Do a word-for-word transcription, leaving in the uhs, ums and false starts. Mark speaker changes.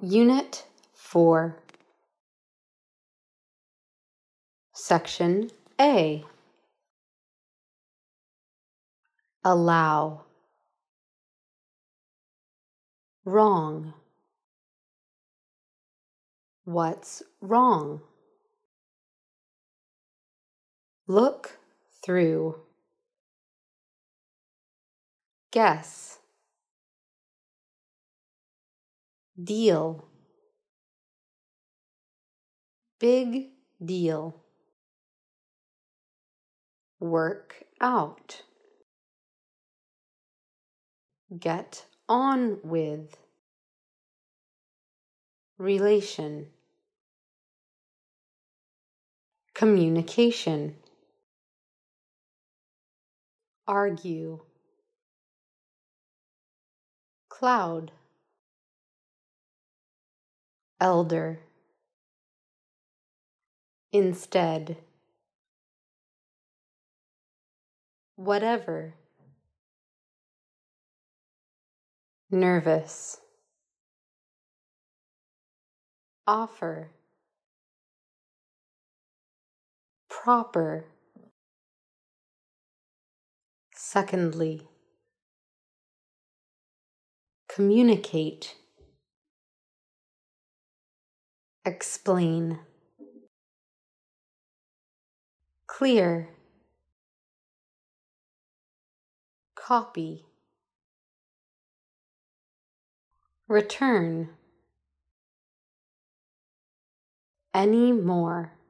Speaker 1: Unit four. Section A. Allow. Wrong. What's wrong? Look through. Guess. Deal. Big deal. Work out. Get on with. Relation. Communication. Argue. Cloud. Elder. Instead. Whatever. Nervous. Offer. Proper. Secondly. Communicate. Explain. Clear. Copy. Return. Any more.